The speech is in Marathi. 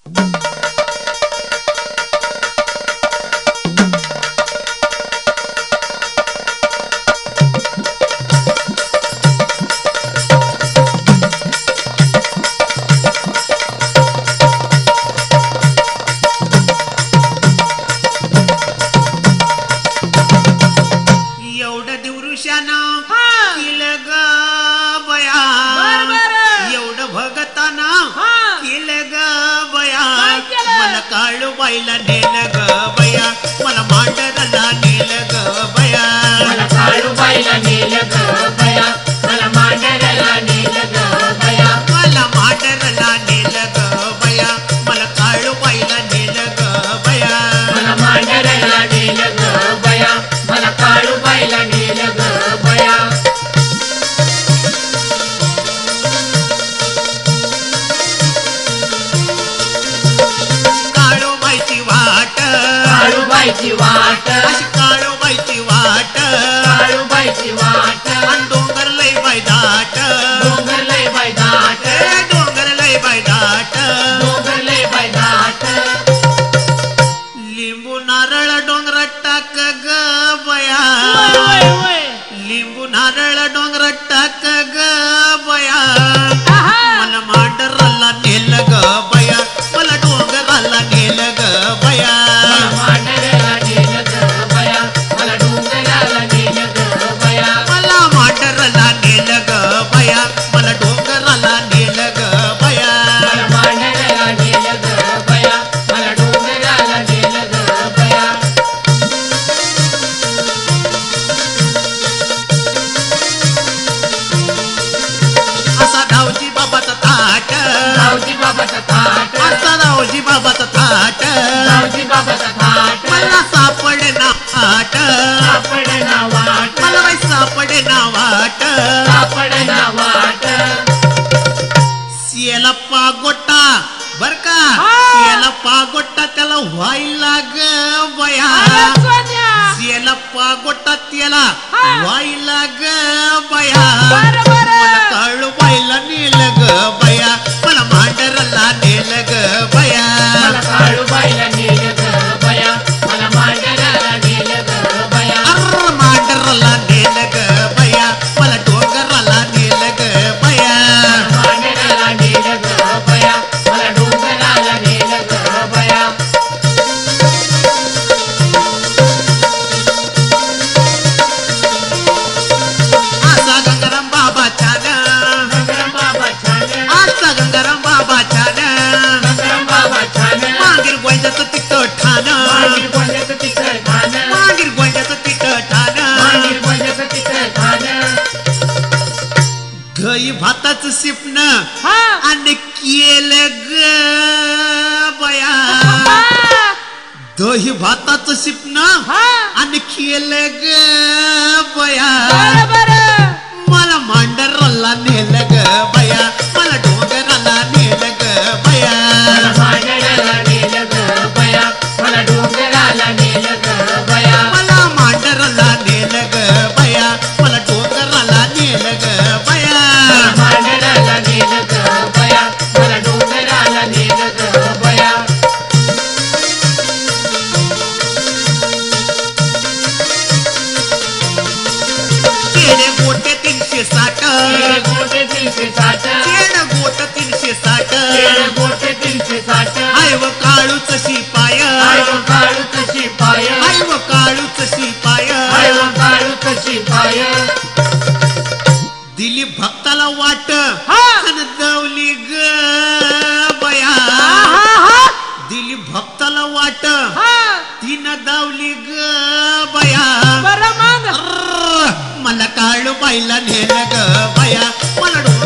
काळूबाईला नेल ग बया मला मांडरला नेल ग बया मला काळूबाईला नेल ग बया मला मांडरला नेल ग बया मला मांडरला नेल ग बया मला काळूबाईला नेल ग बया मला मांडरला नेल ग बया मला काळूबाईला नेल ग बया काळूबाईची वाट अशी काळूबाईची वाट काळूबाईची वाट आणि डोंगर लय बाय दाट डोंगर लय बाय दाट डोंगर लय बाय दाट डोंगर लय बाय दाट लिंबू नारळ डोंगरात टाक ग बया लिंबू नारळ डोंगरात टाक ग बया मला मांडराला नेल ग बया मला डोंगराला नेल ग बया मला मांडराला नेल ग बया मला डोंगराला नेल ग बया असा धावजी बाबाचा थाट असा धावजी बाबाचा थाट मला सापडे ना आट मला बाई सापडे ना वाट सियाला पागोटा बर का सियाला पागोटा त्याला व्हायला ग बया सियाला पागोटा त्याला व्हायला ग बया मला काळूबाईला नेल ग बया मला मांडराला नेल ग बया मांडराला नेल ग बया मला डोंगराला नेल ग बया असा गंगाराम बाबा छान असा गंगाराम बाबा छान मागीर गोंजाचं तिखट ठाण मागीर गोंजाचं तिखट ठाण दही भाताचं सिपन आणि केलं ग बया दही भाताचं सिपन आणि केलं ग बया मला मांडराला नेल ग बया मला डोंगराला नेल ग बया मला मांडराला नेल ग बया मला डोंगराला नेल ग बया केले गोटे 360 आय व काळूच शिपाय आय व काळूच शिपाय दिली भक्ताला वाट आणि दवली ग बया दिली भक्ताला वाट तिनं दावली ग बया मला काळूबाईला नेल ग बया मला